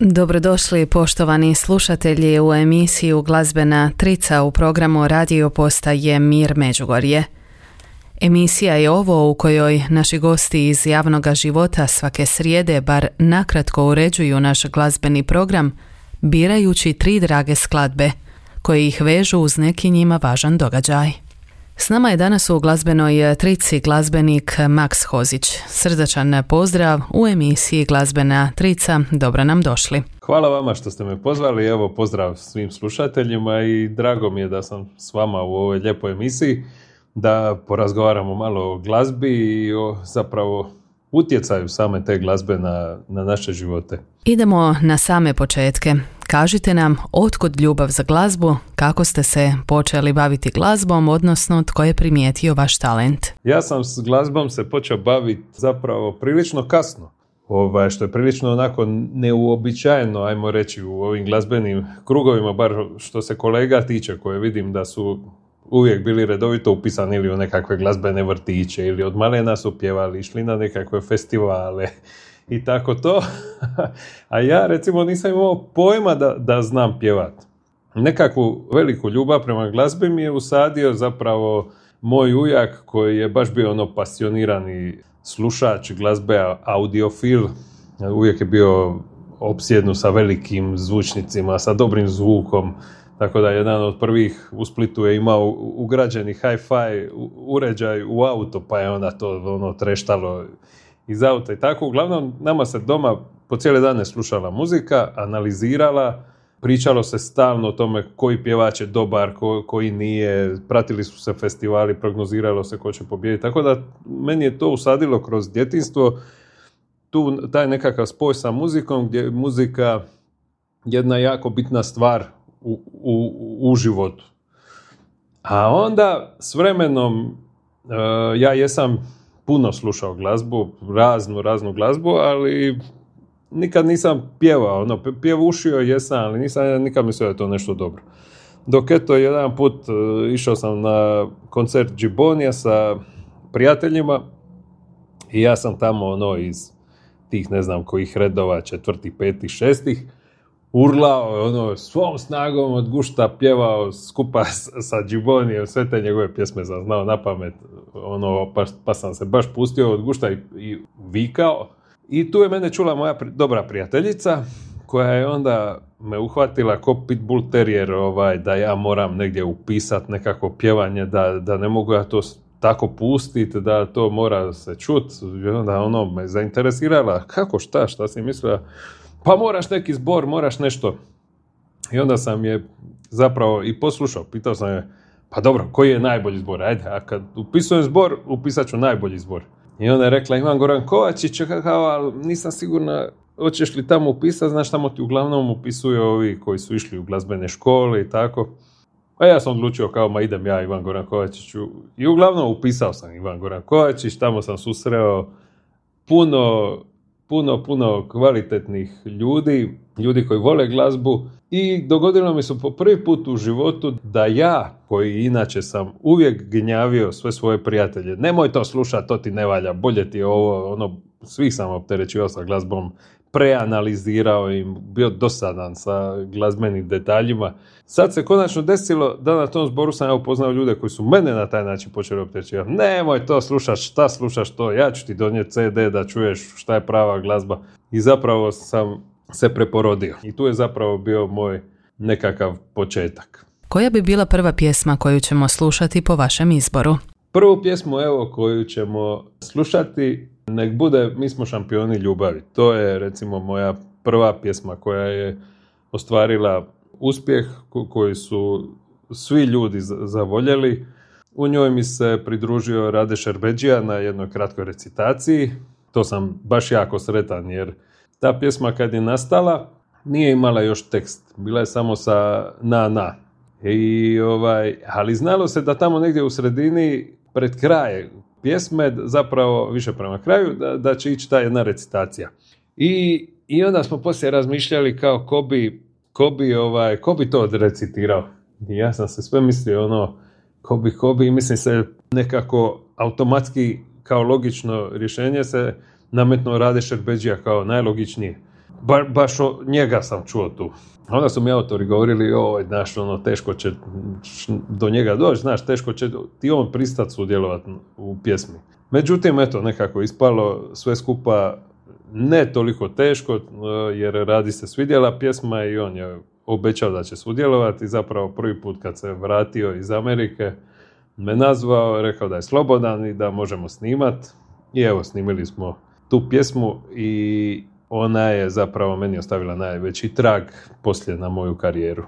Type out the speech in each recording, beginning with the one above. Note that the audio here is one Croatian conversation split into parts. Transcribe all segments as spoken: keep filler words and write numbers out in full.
Dobrodošli poštovani slušatelji u emisiju Glazbena trica u programu radio postaje Mir Međugorje. Emisija je ovo u kojoj naši gosti iz javnog života svake srijede bar nakratko uređuju naš glazbeni program, birajući tri drage skladbe, koje ih vežu uz neki njima važan događaj. S nama je danas u glazbenoj trici glazbenik Maks Hozić. Srdačan pozdrav u emisiji Glazbena trica, dobro nam došli. Hvala vama što ste me pozvali, evo pozdrav svim slušateljima i drago mi je da sam s vama u ovoj lijepoj emisiji, da porazgovaramo malo o glazbi i o zapravo utjecaju same te glazbe na, na naše živote. Idemo na same početke. Kažite nam otkud ljubav za glazbu, kako ste se počeli baviti glazbom, odnosno tko je primijetio vaš talent? Ja sam s glazbom se počeo baviti zapravo prilično kasno, ovaj, što je prilično onako neuobičajeno, ajmo reći, u ovim glazbenim krugovima, bar što se kolega tiče, koje vidim da su uvijek bili redovito upisani ili u nekakve glazbene vrtiće ili od malena su pjevali, išli na nekakve festivale i tako to. A ja recimo nisam imao pojma da, da znam pjevat. Nekakvu veliku ljubav prema glazbi mi je usadio zapravo moj ujak koji je baš bio ono pasionirani slušač glazbe, audiofil. Uvijek je bio opsjednut sa velikim zvučnicima, sa dobrim zvukom. Tako da jedan od prvih u Splitu je imao ugrađeni hi-fi uređaj u auto, pa je onda to ono treštalo iz auta i tako. Uglavnom, nama se doma po cijele dane slušala muzika, analizirala, pričalo se stalno o tome koji pjevač je dobar, ko, koji nije, pratili su se festivali, prognoziralo se ko će pobijediti. Tako da meni je to usadilo kroz djetinjstvo, tu taj nekakav spoj sa muzikom, gdje je muzika jedna jako bitna stvar U, u, u životu. A onda s vremenom uh, ja jesam puno slušao glazbu, raznu, raznu glazbu, ali nikad nisam pjevao, ono, pjevušio jesam, ali nisam nikad mislio da je to nešto dobro. Dok eto, jedan put uh, išao sam na koncert Džibonija sa prijateljima i ja sam tamo ono iz tih ne znam kojih redova, četvrtih, petih, šestih, urlao, ono, svom snagom od gušta pjevao skupa sa Džibonijem, sve te njegove pjesme sam znao na pamet, ono, pa, pa sam se baš pustio od gušta i, i vikao. I tu je mene čula moja pri, dobra prijateljica, koja je onda me uhvatila ko pitbull terrier, ovaj, da ja moram negdje upisati nekako pjevanje, da, da ne mogu ja to tako pustiti, da to mora se čuti. I onda ono me zainteresirala, kako, šta, šta si mislila? Pa moraš neki zbor, moraš nešto. I onda sam je zapravo i poslušao. Pitao sam je, pa dobro, koji je najbolji zbor? Ajde, a kad upisujem zbor, upisat ću najbolji zbor. I onda je rekla, Ivan Goran Kovačić, kao, ali nisam sigurna, hoćeš li tamo upisati, znaš, tamo ti uglavnom upisuju ovi koji su išli u glazbene škole i tako. A ja sam odlučio kao, ma idem ja, Ivan Goran Kovačić. I uglavnom upisao sam Ivan Goran Kovačić, tamo sam susreo puno... puno, puno kvalitetnih ljudi, ljudi koji vole glazbu i dogodilo mi se po prvi put u životu da ja, koji inače sam uvijek gnjavio sve svoje prijatelje, nemoj to slušati, to ti ne valja, bolje ti je ovo, ono, svih sam opterećivao sa glazbom, preanalizirao i bio dosadan sa glazbenim detaljima. Sad se konačno desilo da na tom zboru sam ja upoznao ljude koji su mene na taj način počeli opterećivati. Nemoj to slušati, šta slušaš to, ja ću ti donijeti ce de da čuješ šta je prava glazba. I zapravo sam se preporodio. I tu je zapravo bio moj nekakav početak. Koja bi bila prva pjesma koju ćemo slušati po vašem izboru? Prvu pjesmu evo koju ćemo slušati, nek bude Mi smo šampioni ljubavi. To je recimo moja prva pjesma koja je ostvarila uspjeh ko- koji su svi ljudi zavoljeli. U njoj mi se pridružio Rade Šerbedžija na jednoj kratkoj recitaciji. To sam baš jako sretan jer ta pjesma kad je nastala nije imala još tekst. Bila je samo sa na na. I, ovaj, ali znalo se da tamo negdje u sredini pred kraj pjesme, zapravo više prema kraju, da, da će ići ta jedna recitacija. I, i onda smo poslije razmišljali kao ko bi, ko bi, ovaj, ko bi to odrecitirao. I ja sam se sve mislio ono, ko bi, ko bi, i mislim se nekako automatski kao logično rješenje se nametnuo Rade Šerbedžija kao najlogičnije. ba, baš o njega sam čuo tu. Onda su mi autori govorili, oj, znaš, ono, teško će do njega doći, znaš, teško će ti on pristati sudjelovati u pjesmi. Međutim, eto, nekako ispalo sve skupa ne toliko teško, jer radi se svidjela pjesma i on je obećao da će sudjelovati. Zapravo prvi put kad se vratio iz Amerike me nazvao, rekao da je slobodan i da možemo snimat. I evo, snimili smo tu pjesmu i ona je zapravo meni ostavila najveći trag poslije na moju karijeru.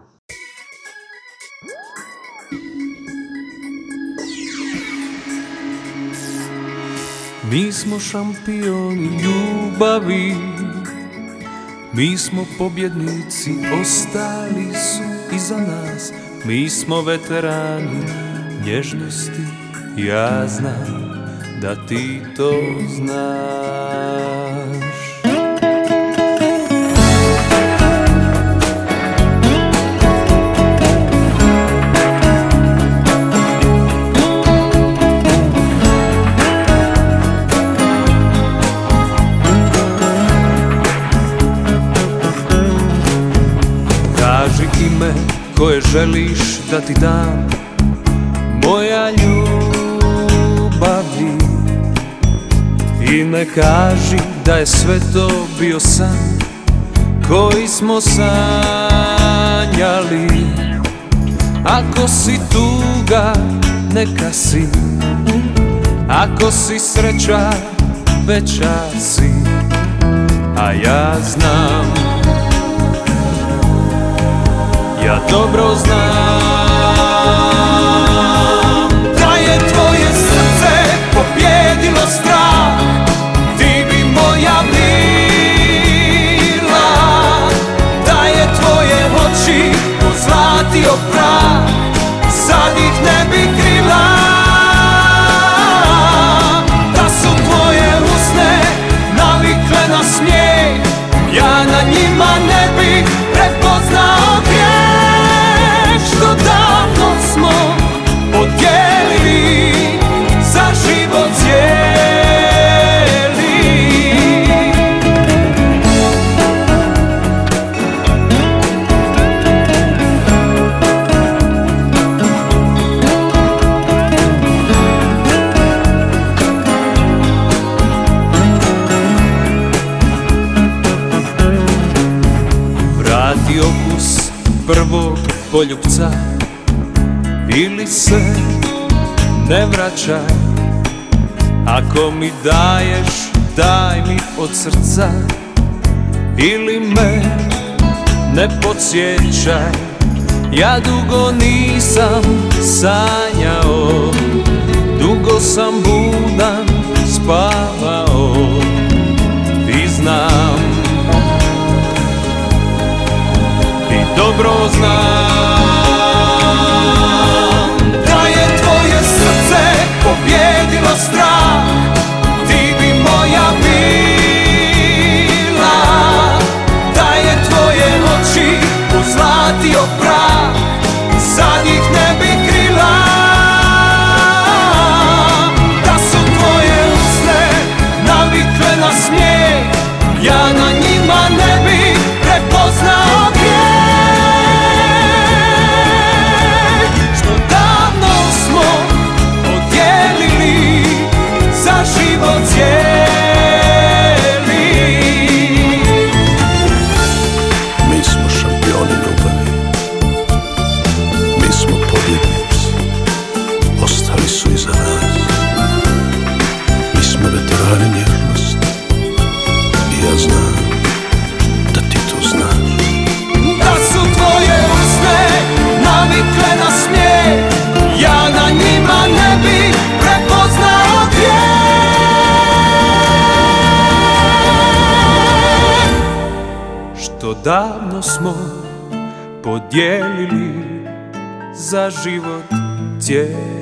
Mi smo šampioni ljubavi, mi smo pobjednici, ostali su iza nas. Mi smo veterani nježnosti, ja znam da ti to znaš. Ime koje želiš da ti dam, moja ljubavi. I ne kaži da je sve to bio san koji smo sanjali. Ako si tuga, neka si, ako si sreća, veća si. A ja znam, ja dobro znam da je tvoje srce pobjedilo strah. Ti bi moja bila, da je tvoje oči pozlatio prah. Sad ih ne bi krila, da su tvoje usne navikle na smijeh. Ja na njima ne bih prepoznao grijeh. Što davno smo podijelili za život cijeli. Vrati okus prvog poljupca ili se ne vraćaj. Ako mi daješ, daj mi od srca ili me ne podsjećaj. Ja dugo nisam sanjao, dugo sam budan spavao. I znam, i dobro znam da je tvoje srce pobjedilo strah. Ti bi moja bila, da je tvoje oči pozlatio prah. Sad ih ne bi krila, da su tvoje usne navikle na smijeh. Ja na njima ne bi prepoznao grijeh. Što davno smo podijelili za život cijeli. Mi smo šampioni ljubavi, mi smo pobjednici, ostali su iza nas. Mi smo veterani nježnosti i ja znam da ti to znaš. Da su tvoje usne navikle na smijeh. Ja na njima ne bi prepoznao grijeh. Što davno smo podijelili za život cijeli.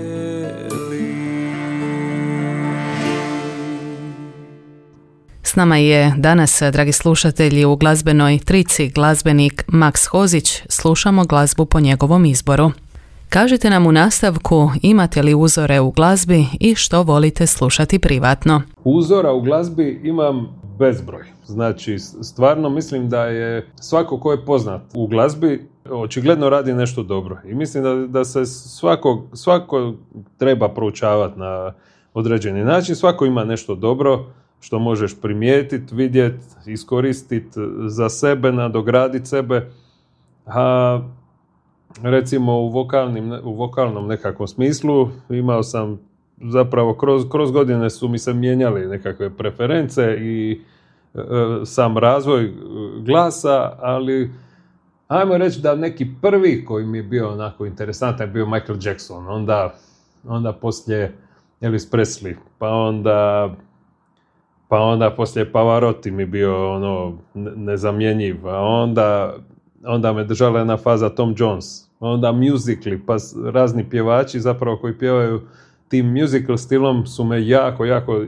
S nama je danas, dragi slušatelji, u glazbenoj trici glazbenik Maks Hozić. Slušamo glazbu po njegovom izboru. Kažite nam u nastavku, imate li uzore u glazbi i što volite slušati privatno? Uzora u glazbi imam bezbroj. Znači, stvarno mislim da je svako ko je poznat u glazbi, očigledno radi nešto dobro. I mislim da, da se svako, svako treba proučavati na određeni način. Svako ima nešto dobro što možeš primijetiti, vidjeti, iskoristiti za sebe, nadograditi sebe. A recimo u, vokalnim, u vokalnom nekakvom smislu imao sam zapravo kroz, kroz godine su mi se mijenjali nekakve preference i e, sam razvoj glasa, ali ajmo reći da neki prvi koji mi je bio onako interesantan je bio Michael Jackson, onda, onda poslije Elvis Presley, pa onda pa onda poslije Pavarotti mi bio ono nezamjenjiv, a onda, onda me držala jedna faza Tom Jones, onda musicali, pa razni pjevači zapravo koji pjevaju tim musical stilom su me jako, jako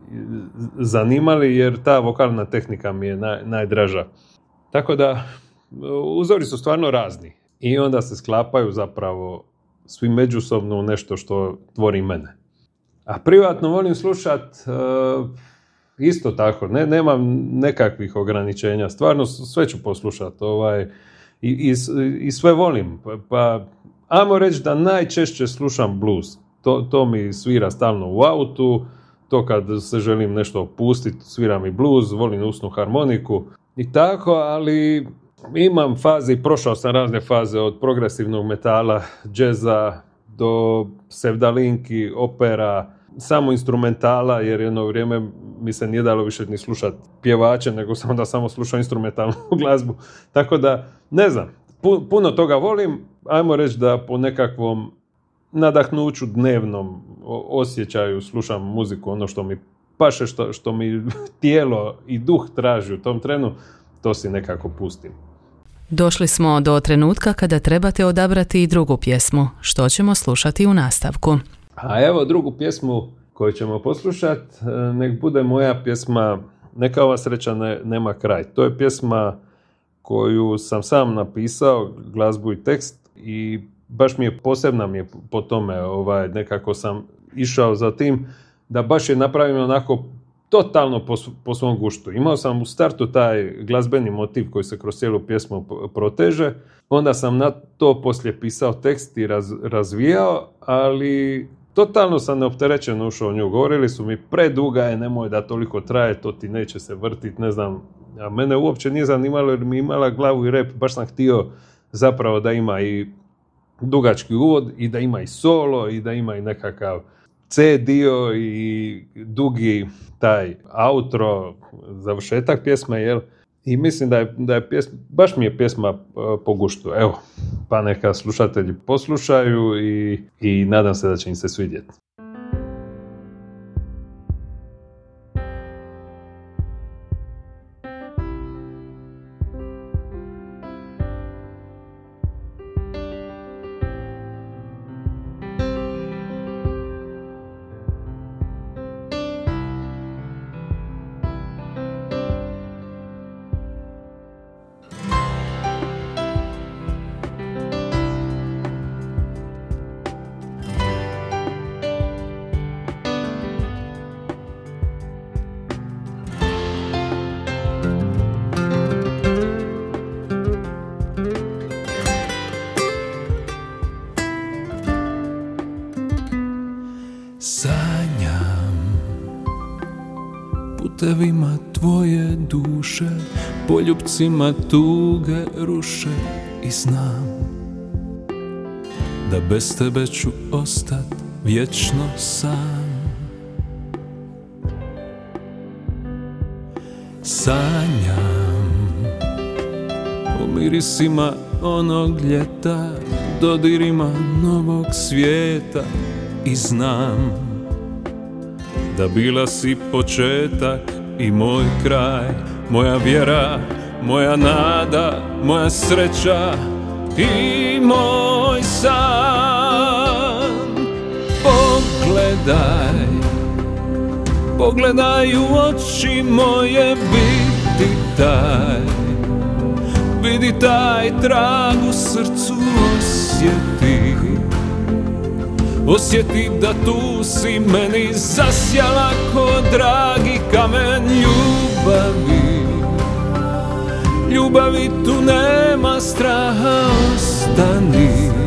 zanimali jer ta vokalna tehnika mi je naj, najdraža. Tako da uzori su stvarno razni i onda se sklapaju zapravo svi međusobno u nešto što tvori mene. A privatno volim slušat uh, isto tako, ne, nemam nekakvih ograničenja, stvarno sve ću poslušat ovaj, i, i, i sve volim. Pa, pa ajmo reći da najčešće slušam blues. To, to mi svira stalno u autu, to kad se želim nešto opustiti, svira mi blues, volim usnu harmoniku i tako, ali imam faze i prošao sam razne faze od progresivnog metala, džeza do sevdalinki, opera, samo instrumentala, jer jedno vrijeme mi se nije dalo više ni slušati pjevače, nego sam onda samo slušao instrumentalnu glazbu. Tako da, ne znam, puno toga volim, ajmo reći da po nekakvom nadahnuću dnevnom osjećaju slušam muziku, ono što mi paše, što, što mi tijelo i duh traži u tom trenu, to si nekako pustim. Došli smo do trenutka kada trebate odabrati i drugu pjesmu, što ćemo slušati u nastavku. A evo drugu pjesmu koju ćemo poslušati, nek bude moja pjesma Neka ova sreća ne, nema kraj. To je pjesma koju sam sam napisao, glazbu i tekst, i baš mi je posebna mi je po tome, ovaj, nekako sam išao za tim da baš je napravim onako totalno po, po svom guštu. Imao sam u startu taj glazbeni motiv koji se kroz cijelu pjesmu proteže, onda sam na to poslije pisao tekst i raz, razvijao, ali totalno sam neopterećeno ušao u nju. Govorili su mi preduga je, nemoj da toliko traje, to ti neće se vrtiti, ne znam. A mene uopće nije zanimalo jer mi imala glavu i rep, baš sam htio zapravo da ima i dugački uvod i da ima i solo i da ima i nekakav C dio i dugi taj outro, završetak pjesme, jel? I mislim da je, da je pjesma, baš mi je pjesma uh, po guštu. Evo, pa neka slušatelji poslušaju i, i nadam se da će im se svidjeti. Putevima tvoje duše, poljupcima tuge ruše i znam da bez tebe ću ostat vječno sam. Sanjam o mirisima onog ljeta, dodirima novog svijeta i znam da bila si početak i moj kraj, moja vjera, moja nada, moja sreća i moj san. Pogledaj, pogledaj u oči moje, vidi taj, vidi taj trag u srcu, osjeti. Osjeti da tu si meni zasjala ko dragi kamen ljubavi. ljubavi tu nema straha, ostani,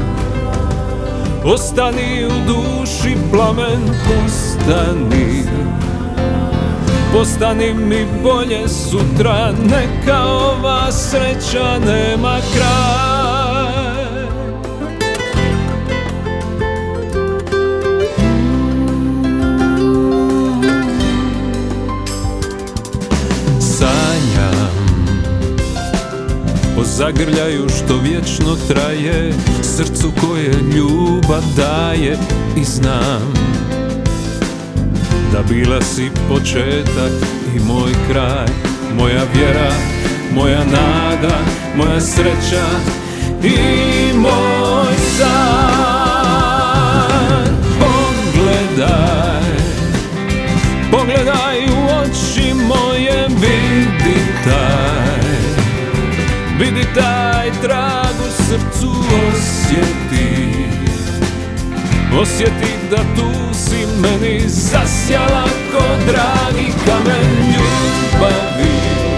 ostani u duši plamen, postani, postani mi bolje sutra, neka ova sreća nema kraj. Sanjam o zagrljaju što vječno traje, srcu koje ljubav daje, i znam da bila si početak i moj kraj, moja vjera, moja nada, moja sreća i moj san. Pogledaj, pogledaj u oči moje, vidi taj, vidi taj trag u srcu, osjeti, osjeti da tu si meni zasjala ko dragi kamen ljubavi.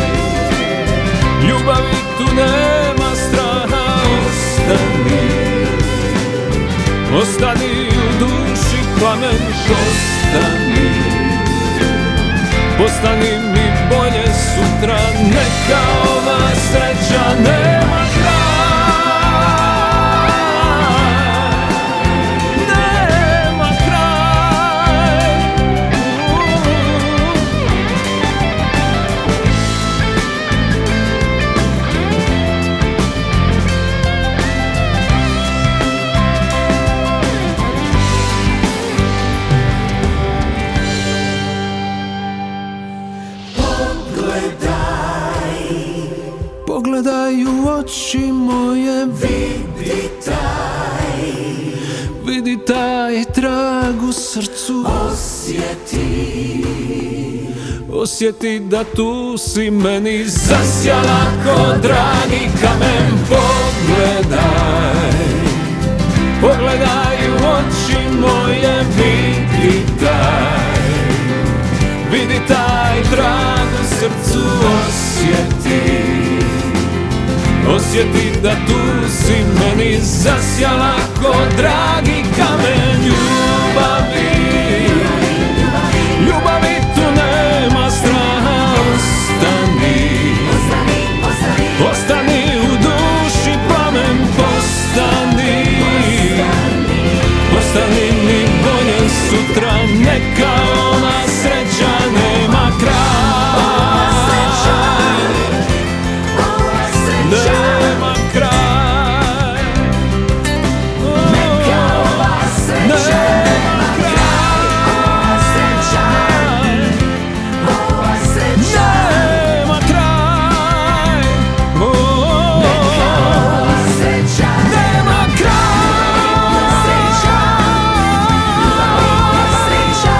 Ljubavi tu nema straha, ostani, ostani u duši plamen, postani, postani mi bolje sutra, neka ova sreća nema kraj. Pogledaj u oči moje, vidi taj, vidi taj trag u srcu, osjeti, osjeti da tu si meni zasjala ko dragi kamen. Pogledaj, pogledaj u oči moje, vidi taj, vidi taj trag u srcu, osjeti, osjeti da tu si meni zasjala ko dragi kamen ljubavi. Ljubavi tu nema straha, ostani, ostani u duši plamen, postani, postani mi bolje sutra, neka ona sreća nema kraj. Nema kraj, neka ova sreća nema kraj, ova sreća, ova sreća nema kraj, neka ova sreća nema kraj, ova sreća, ova sreća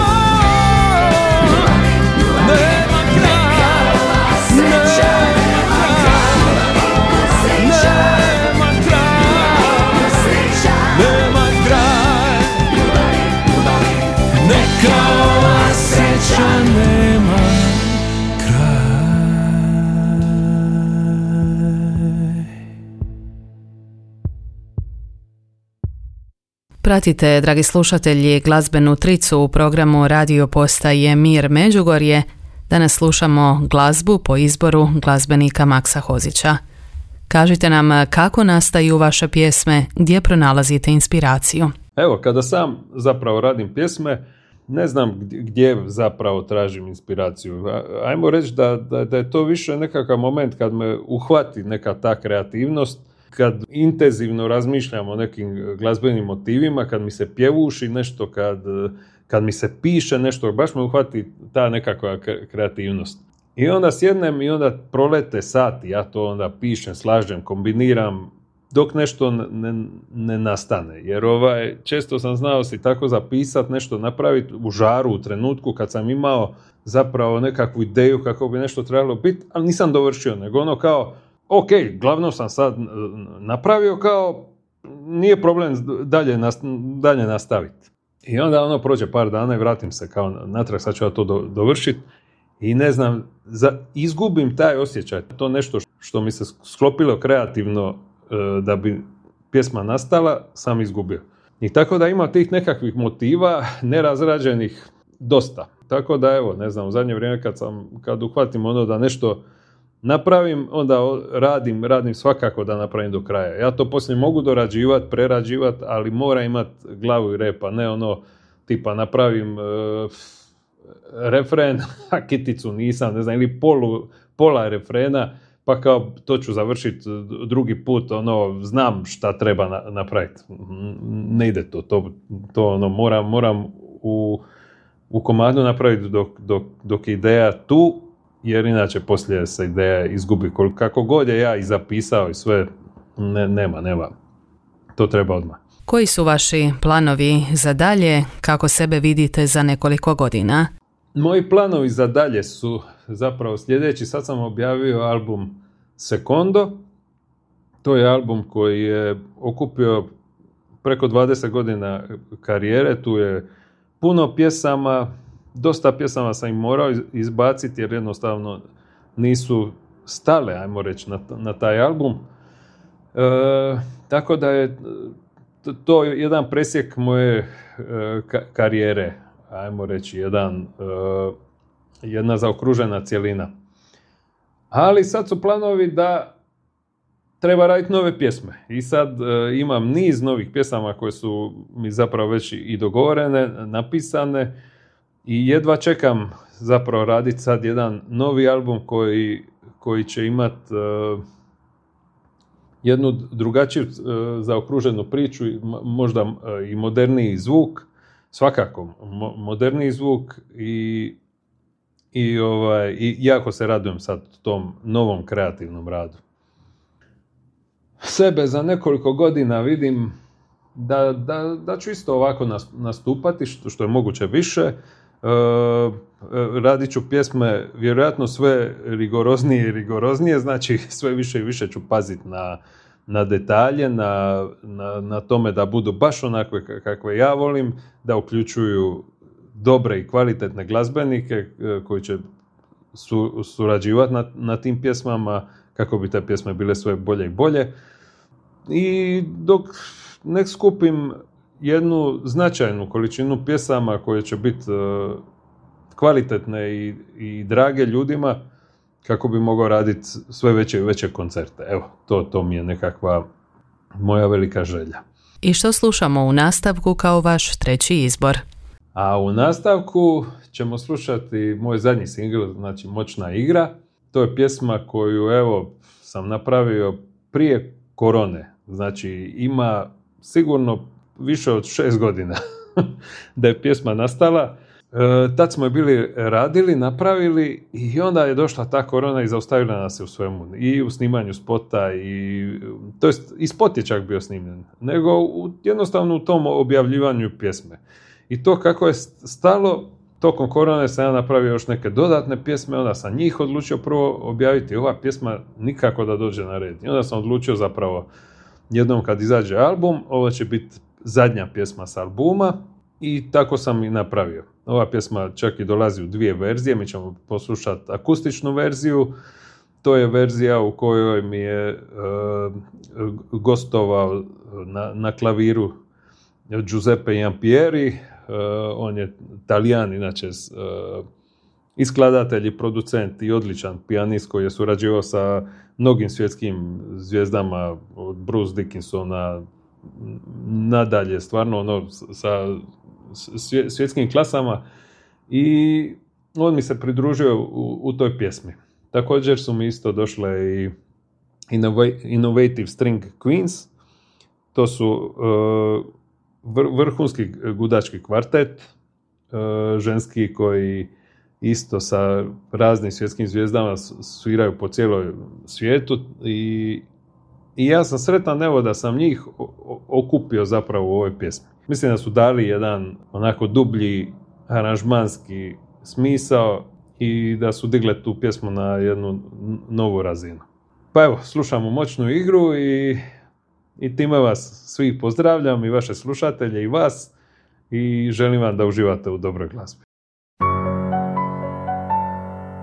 nema kraj, ova sreća. Pratite, dragi slušatelji, glazbenu tricu u programu radio postaje Mir Međugorje. Danas slušamo glazbu po izboru glazbenika Maksa Hozića. Kažite nam kako nastaju vaše pjesme, gdje pronalazite inspiraciju? Evo, kada sam zapravo radim pjesme, ne znam gdje zapravo tražim inspiraciju. Ajmo reći da, da, da je to više nekakav moment kad me uhvati neka ta kreativnost, kad intenzivno razmišljam o nekim glazbenim motivima, kad mi se pjevuši nešto, kad, kad mi se piše nešto, baš me uhvati ta nekakva kreativnost. I onda sjednem i onda prolete sati, ja to onda pišem, slažem, kombiniram, dok nešto ne, ne nastane. Jer ovaj, često sam znao si tako zapisati, nešto napraviti u žaru, u trenutku kad sam imao zapravo nekakvu ideju kako bi nešto trebalo biti, ali nisam dovršio, nego ono kao, ok, glavno sam sad napravio, kao nije problem dalje, dalje nastaviti. I onda ono prođe par dana i vratim se kao natrag, sad ću ja to do, dovršiti. i ne znam, za, izgubim taj osjećaj. To nešto što mi se sklopilo kreativno e, da bi pjesma nastala, sam izgubio. I tako da ima tih nekakvih motiva nerazrađenih dosta. Tako da evo, ne znam, u zadnje vrijeme kad sam, kad uhvatim ono da nešto napravim, onda radim, radim svakako da napravim do kraja. Ja to poslije mogu dorađivati, prerađivati, ali mora imati glavu i rep, a ne ono tipa napravim e, refren, a kiticu nisam, ne znam, ili polu, pola refrena, pa kao to ću završiti drugi put, ono, znam šta treba na, napraviti. Ne ide to, to, to ono, moram, moram u, u komadu napraviti dok, dok, dok je ideja tu, jer inače poslije se ideja izgubi. Kako god je ja i zapisao i sve, ne, nema, nema. To treba odmah. Koji su vaši planovi za dalje? Kako sebe vidite za nekoliko godina? Moji planovi za dalje su zapravo sljedeći. Sad sam objavio album Secondo. To je album koji je okupio preko dvadeset godina karijere. Tu je puno pjesama. Dosta pjesama sam im morao izbaciti jer jednostavno nisu stale, ajmo reći, na, na taj album. E, tako da je to jedan presjek moje e, ka, karijere, ajmo reći, jedan, e, jedna zaokružena cjelina. Ali sad su planovi da treba raditi nove pjesme. I sad e, imam niz novih pjesama koje su mi zapravo već i dogovorene, napisane. I jedva čekam zapravo raditi sad jedan novi album koji, koji će imati uh, jednu drugačiju uh, zaokruženu priču, možda uh, i moderniji zvuk, svakako mo- moderniji zvuk i, i, ovaj, i jako se radujem sad tom novom kreativnom radu. Sebe za nekoliko godina vidim da, da, da ću isto ovako nastupati, što, što je moguće više. Uh, radit ću pjesme vjerojatno sve rigoroznije i rigoroznije, znači sve više i više ću paziti na, na detalje, na, na, na tome da budu baš onakve kakve ja volim, da uključuju dobre i kvalitetne glazbenike koji će su, surađivati na, na tim pjesmama kako bi te pjesme bile sve bolje i bolje. I dok ne skupim jednu značajnu količinu pjesama koje će biti uh, kvalitetne i, i drage ljudima kako bi mogao raditi sve veće i veće koncerte. Evo, to, to mi je nekakva moja velika želja. I što slušamo u nastavku kao vaš treći izbor? A u nastavku ćemo slušati moj zadnji singl, znači Moćna igra. To je pjesma koju, evo, sam napravio prije korone. Znači, ima sigurno više od šest godina da je pjesma nastala. E, tad smo je bili radili, napravili i onda je došla ta korona i zaustavila nas je u svemu. I u snimanju spota, i, to jest i spot je čak bio snimljen, nego u, jednostavno u tom objavljivanju pjesme. I to kako je stalo, tokom korone sam ja napravio još neke dodatne pjesme, onda sam njih odlučio prvo objaviti. Ova pjesma nikako da dođe na red. I onda sam odlučio zapravo jednom kad izađe album, ovo će biti zadnja pjesma s albuma i tako sam i napravio. Ova pjesma čak i dolazi u dvije verzije, mi ćemo poslušati akustičnu verziju. To je verzija u kojoj mi je uh, gostovao na, na klaviru Giuseppe Jampieri. Uh, on je Talijan, inače uh, i skladatelj i producent i odličan pijanist koji je surađivao sa mnogim svjetskim zvijezdama, od Bruce Dickinsona nadalje, stvarno ono sa svjetskim klasama, i on mi se pridružio u, u toj pjesmi. Također su mi isto došle i Innovative String Queens, to su uh, vr, vrhunski gudački kvartet, uh, ženski koji isto sa raznim svjetskim zvijezdama sviraju po cijeloj svijetu i, i ja sam sretan evo da sam njih okupio zapravo u ovoj pjesmi. Mislim da su dali jedan onako dublji aranžmanski smisao i da su digle tu pjesmu na jednu novu razinu. Pa evo, slušamo Moćnu igru i, i time vas svih pozdravljam, i vaše slušatelje i vas, i želim vam da uživate u dobroj glazbi.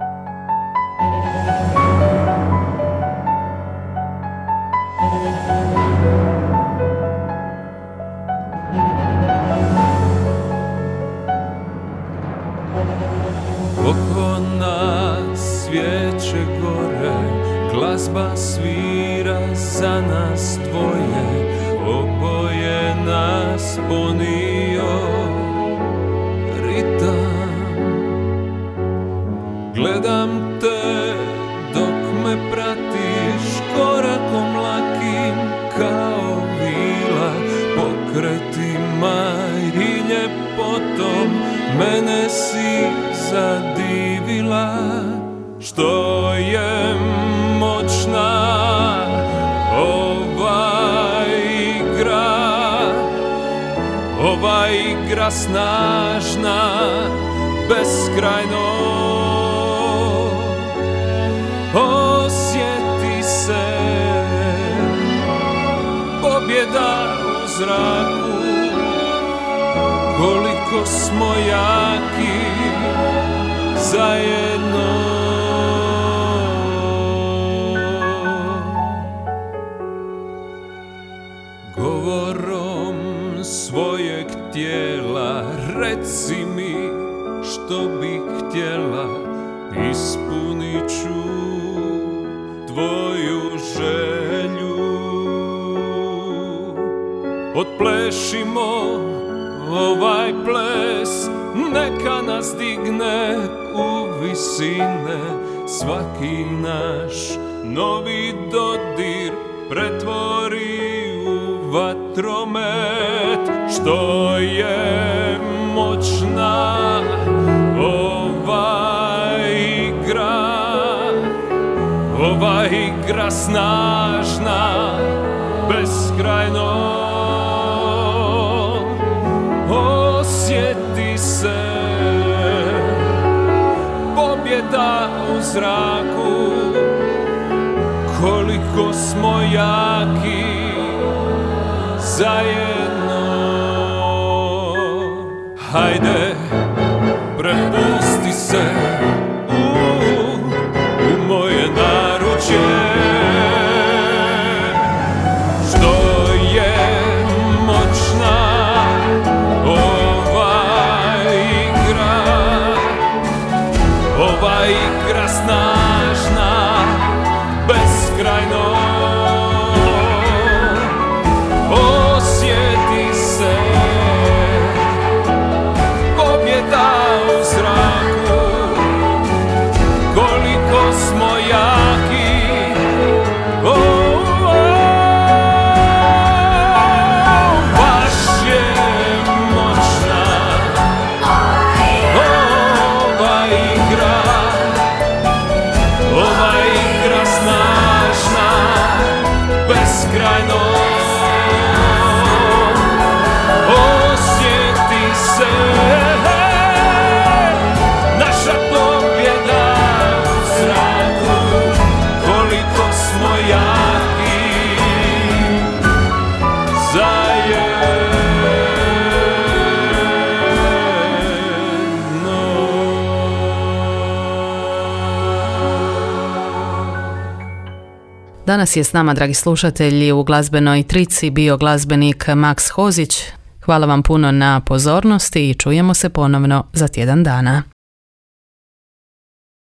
Oko nas svijeće gore, glazba svira za nas dvoje, oboje nas ponio ritam. Gledam te dok me pratiš korakom lakim kao vila, pokretima i ljepotom mene si zadivila. Što je moćna ova igra, ova igra snažna, beskrajno. Osjeti se pobjeda u zraku, koliko smo jaki zajedno. Govorom svojeg tijela reci mi što bih htjela, ispunit ću tvoju želju. Otplešimo ovaj ples, neka nas digne u visine. Svaki naš novi dodir pretvori u vatromet. Što je moćna ova igra, ova igra snažna, beskrajno. Osjeti se pobjeda u zraku, koliko smo jaki zajedno. Hajde, prepusti se u, u moje naručje. Što je moćna ova igra, ova igra snažna, beskrajno. Osjeti se pobjeda u zraku, koliko smo jaki. Oh, oh, baš je moćna ova igra, ova igra snažna, beskrajno. Osjeti se naša pobjeda u zraku, koliko smo jaki zajedno. Danas je s nama, dragi slušatelji, u glazbenoj trici bio glazbenik Maks Hozić. Hvala vam puno na pozornosti i čujemo se ponovno za tjedan dana.